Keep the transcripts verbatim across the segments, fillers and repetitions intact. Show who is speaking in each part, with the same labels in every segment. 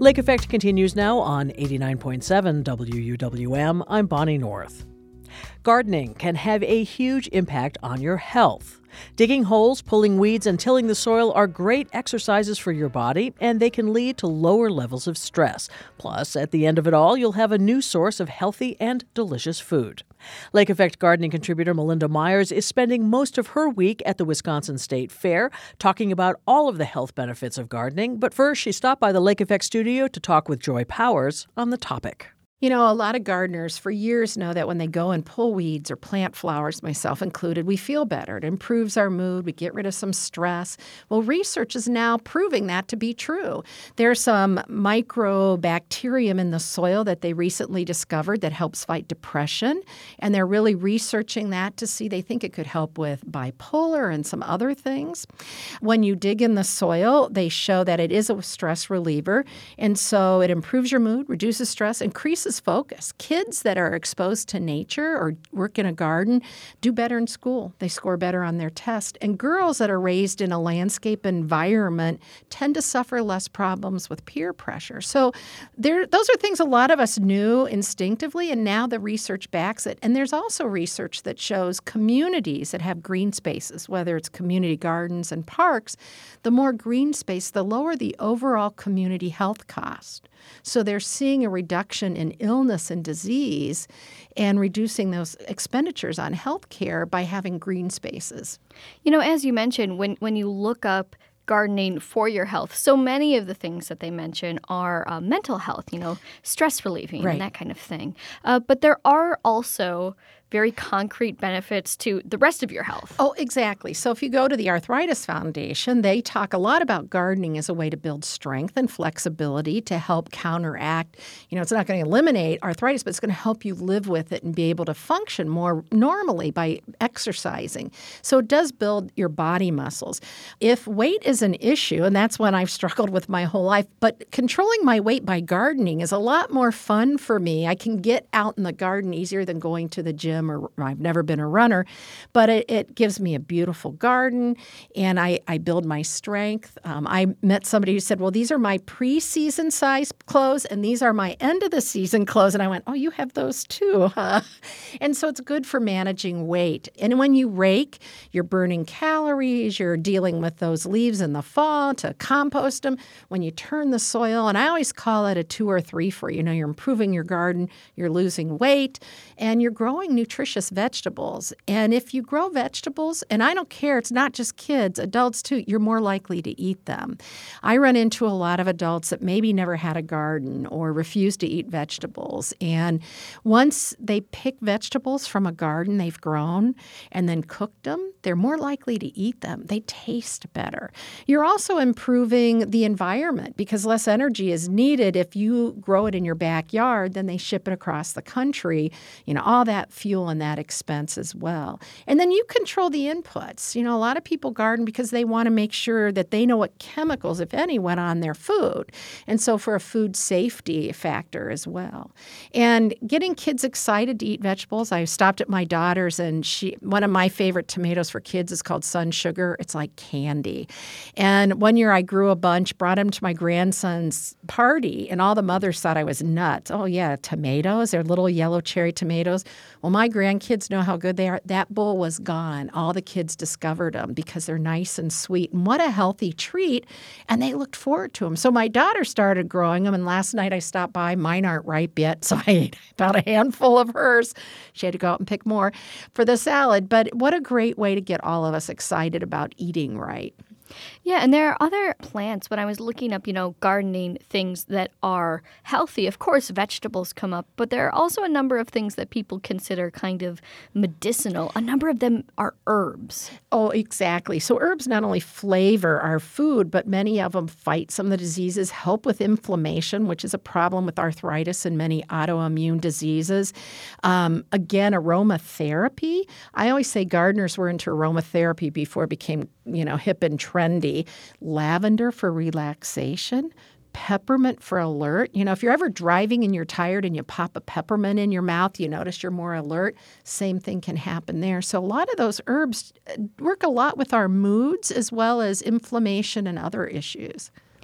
Speaker 1: Lake Effect continues now on eighty-nine point seven W U W M. I'm Bonnie North. Gardening can have a huge impact on your health. Digging holes, pulling weeds, and tilling the soil are great exercises for your body, and they can lead to lower levels of stress. Plus, at the end of it all, you'll have a new source of healthy and delicious food. Lake Effect gardening contributor Melinda Myers is spending most of her week at the Wisconsin State Fair, talking about all of the health benefits of gardening. But first, she stopped by the Lake Effect studio to talk with Joy Powers on the topic.
Speaker 2: You know, a lot of gardeners for years know that when they go and pull weeds or plant flowers, myself included, we feel better. It improves our mood. We get rid of some stress. Well, research is now proving that to be true. There's some microbacterium in the soil that they recently discovered that helps fight depression, and they're really researching that to see. They think it could help with bipolar and some other things. When you dig in the soil, they show that it is a stress reliever, and so it improves your mood, reduces stress, increases focus. Kids that are exposed to nature or work in a garden do better in school. They score better on their test. And girls that are raised in a landscape environment tend to suffer less problems with peer pressure. So there, those are things a lot of us knew instinctively, and now the research backs it. And there's also research that shows communities that have green spaces, whether it's community gardens and parks, the more green space, the lower the overall community health cost. So they're seeing a reduction in illness and disease and reducing those expenditures on health care by having green spaces.
Speaker 3: You know, as you mentioned, when, when you look up gardening for your health, so many of the things that they mention are uh, mental health, you know, stress relieving
Speaker 2: right.
Speaker 3: and that kind of thing. Uh, but there are also very concrete benefits to the rest of your health.
Speaker 2: Oh, exactly. So if you go to the Arthritis Foundation, they talk a lot about gardening as a way to build strength and flexibility to help counteract, you know, it's not going to eliminate arthritis, but it's going to help you live with it and be able to function more normally by exercising. So it does build your body muscles. If weight is an issue, and that's one I've struggled with my whole life, but controlling my weight by gardening is a lot more fun for me. I can get out in the garden easier than going to the gym. Or I've never been a runner, but it, it gives me a beautiful garden, and I, I build my strength. Um, I met somebody who said, well, these are my pre-season size clothes, and these are my end-of-the-season clothes. And I went, oh, you have those too, huh? And so it's good for managing weight. And when you rake, you're burning calories, you're dealing with those leaves in the fall to compost them. When you turn the soil, and I always call it a two or three for you. You know, you're improving your garden, you're losing weight, and you're growing nutrition. nutritious vegetables. And if you grow vegetables, and I don't care, it's not just kids, adults too, you're more likely to eat them. I run into a lot of adults that maybe never had a garden or refuse to eat vegetables. And once they pick vegetables from a garden they've grown and then cooked them, they're more likely to eat them. They taste better. You're also improving the environment because less energy is needed if you grow it in your backyard than they ship it across the country. You know, all that fuel and that expense as well. And then you control the inputs. You know, a lot of people garden because they want to make sure that they know what chemicals, if any, went on their food. And so for a food safety factor as well. And getting kids excited to eat vegetables. I stopped at my daughter's, and she one of my favorite tomatoes for kids is called Sun Sugar. It's like candy. And one year I grew a bunch, brought them to my grandson's party, and all the mothers thought I was nuts. Oh, yeah, tomatoes. They're little yellow cherry tomatoes. Well, my grandkids know how good they are. That bowl was gone. All the kids discovered them because they're nice and sweet. And what a healthy treat. And they looked forward to them. So my daughter started growing them. And last night I stopped by. Mine aren't ripe yet. So I ate about a handful of hers. She had to go out and pick more for the salad. But what a great way to get all of us excited about eating right.
Speaker 3: Yeah, and there are other plants. When I was looking up, you know, gardening things that are healthy, of course, vegetables come up, but there are also a number of things that people consider kind of medicinal. A number of them are herbs.
Speaker 2: Oh, exactly. So herbs not only flavor our food, but many of them fight some of the diseases, help with inflammation, which is a problem with arthritis and many autoimmune diseases. Um, again, aromatherapy. I always say gardeners were into aromatherapy before it became, you know, hip and trendy. Lavender for relaxation, peppermint for alert. You know, if you're ever driving and you're tired and you pop a peppermint in your mouth, you notice you're more alert. Same thing can happen there. So a lot of those herbs work a lot with our moods as well as inflammation and other issues.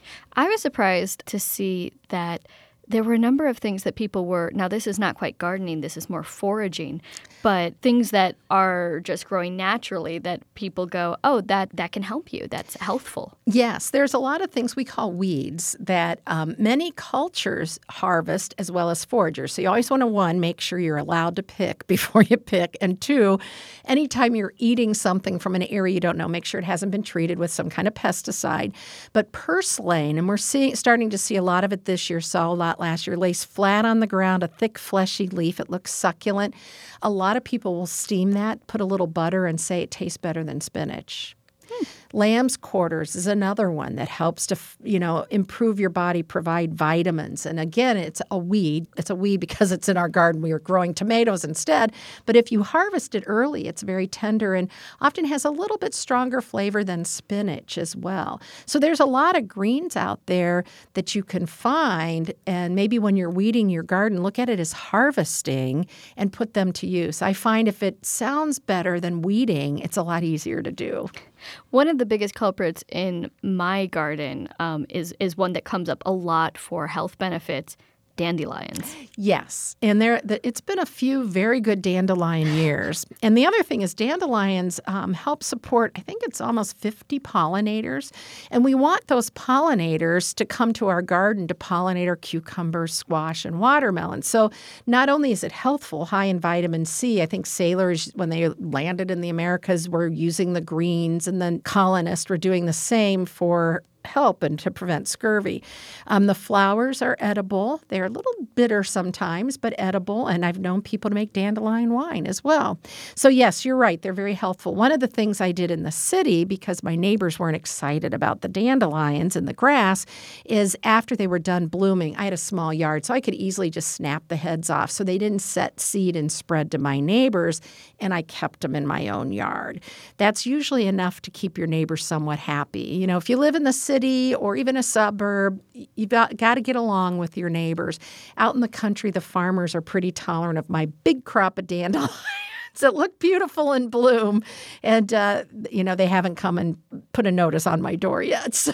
Speaker 3: I was surprised to see that there were a number of things that people were, now this is not quite gardening, this is more foraging, but things that are just growing naturally that people go, oh, that, that can help you. That's healthful.
Speaker 2: Yes, there's a lot of things we call weeds that um, many cultures harvest as well as foragers. So you always want to, one, make sure you're allowed to pick before you pick. And two, anytime you're eating something from an area you don't know, make sure it hasn't been treated with some kind of pesticide. But purslane, and we're seeing, starting to see a lot of it this year, saw a lot last year, lays flat on the ground, a thick, fleshy leaf. It looks succulent. A lot of people will steam that, put a little butter, and say it tastes better than spinach. Hmm. Lamb's quarters is another one that helps to, you know, improve your body, provide vitamins. And again, it's a weed. It's a weed because it's in our garden. We were growing tomatoes instead. But if you harvest it early, it's very tender and often has a little bit stronger flavor than spinach as well. So there's a lot of greens out there that you can find. And maybe when you're weeding your garden, look at it as harvesting and put them to use. I find if it sounds better than weeding, it's a lot easier to do.
Speaker 3: One of the biggest culprits in my garden um, is is one that comes up a lot for health benefits: dandelions.
Speaker 2: Yes, and there it's been a few very good dandelion years. And the other thing is dandelions um, help support, I think it's almost fifty pollinators. And we want those pollinators to come to our garden to pollinate our cucumbers, squash, and watermelon. So not only is it healthful, high in vitamin C, I think sailors, when they landed in the Americas, were using the greens, and then colonists were doing the same for help and to prevent scurvy. Um, the flowers are edible. They're a little bitter sometimes, but edible. And I've known people to make dandelion wine as well. So yes, you're right. They're very helpful. One of the things I did in the city, because my neighbors weren't excited about the dandelions and the grass, is after they were done blooming, I had a small yard, so I could easily just snap the heads off. So they didn't set seed and spread to my neighbors, and I kept them in my own yard. That's usually enough to keep your neighbors somewhat happy. You know, if you live in the city, or even a suburb, you've got, got to get along with your neighbors. Out in the country, the farmers are pretty tolerant of my big crop of dandelions that look beautiful in bloom. And, uh, you know, they haven't come and put a notice on my door yet. So...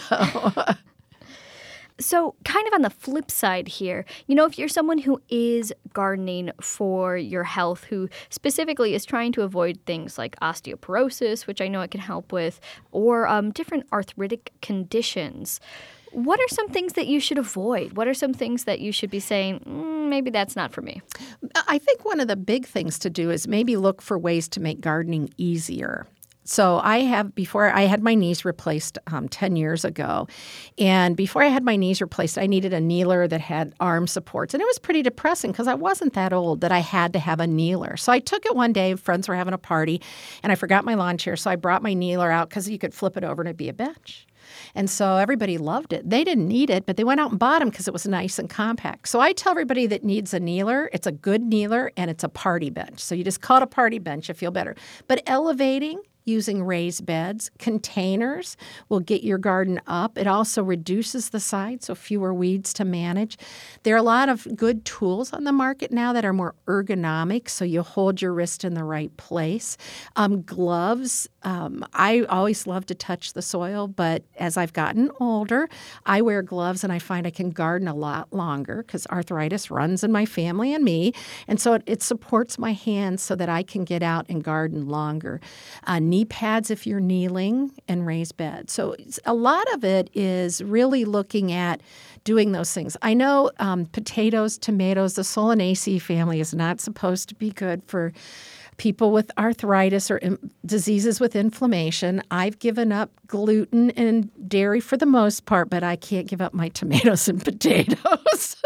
Speaker 3: So kind of on the flip side here, you know, if you're someone who is gardening for your health, who specifically is trying to avoid things like osteoporosis, which I know it can help with, or um, different arthritic conditions, what are some things that you should avoid? What are some things that you should be saying, mm, maybe that's not for me?
Speaker 2: I think one of the big things to do is maybe look for ways to make gardening easier. So I have, before I had my knees replaced um, ten years ago, and before I had my knees replaced, I needed a kneeler that had arm supports. And it was pretty depressing because I wasn't that old that I had to have a kneeler. So I took it one day, friends were having a party, and I forgot my lawn chair. So I brought my kneeler out because you could flip it over and it'd be a bench. And so everybody loved it. They didn't need it, but they went out and bought them because it was nice and compact. So I tell everybody that needs a kneeler, it's a good kneeler, and it's a party bench. So you just call it a party bench, you feel better. But elevating, using raised beds, containers will get your garden up. It also reduces the size, so fewer weeds to manage. There are a lot of good tools on the market now that are more ergonomic, so you hold your wrist in the right place. Um, gloves, um, I always love to touch the soil, but as I've gotten older, I wear gloves and I find I can garden a lot longer because arthritis runs in my family and me, and so it, it supports my hands so that I can get out and garden longer. Uh, knee pads if you're kneeling, and raised beds. So a lot of it is really looking at doing those things. I know um, potatoes, tomatoes, the Solanaceae family is not supposed to be good for people with arthritis or in, diseases with inflammation. I've given up gluten and dairy for the most part, but I can't give up my tomatoes and potatoes.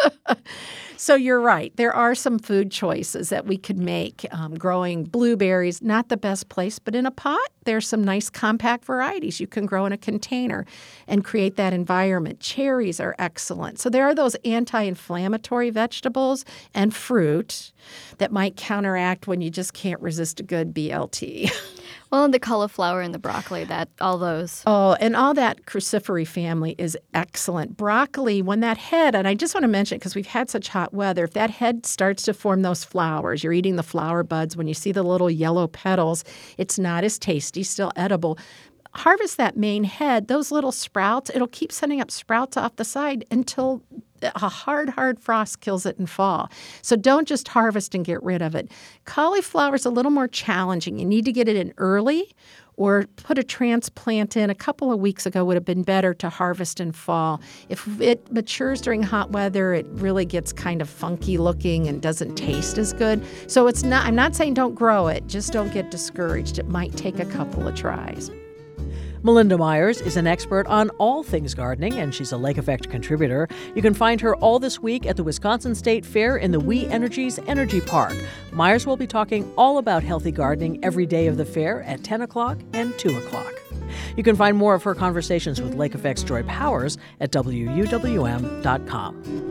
Speaker 2: So you're right. There are some food choices that we could make. Um, growing blueberries, not the best place, but in a pot, there's some nice compact varieties you can grow in a container and create that environment. Cherries are excellent. So there are those anti-inflammatory vegetables and fruit that might counteract when you just can't resist a good B L T.
Speaker 3: Well, and the cauliflower and the broccoli, that all those.
Speaker 2: Oh, and all that crucifery family is excellent. Broccoli, when that head, and I just want to mention it because we've had such hot weather, if that head starts to form those flowers, you're eating the flower buds, when you see the little yellow petals, it's not as tasty, still edible. harvest that main head, those little sprouts, it'll keep sending up sprouts off the side until a hard, hard frost kills it in fall. So don't just harvest and get rid of it. Cauliflower is a little more challenging. You need to get it in early or put a transplant in. A couple of weeks ago would have been better to harvest in fall. If it matures during hot weather, it really gets kind of funky looking and doesn't taste as good. So it's not. I'm not saying don't grow it. Just don't get discouraged. It might take a couple of tries.
Speaker 1: Melinda Myers is an expert on all things gardening, and she's a Lake Effect contributor. You can find her all this week at the Wisconsin State Fair in the We Energies Energy Park. Myers will be talking all about healthy gardening every day of the fair at ten o'clock and two o'clock. You can find more of her conversations with Lake Effect's Joy Powers at W U W M dot com.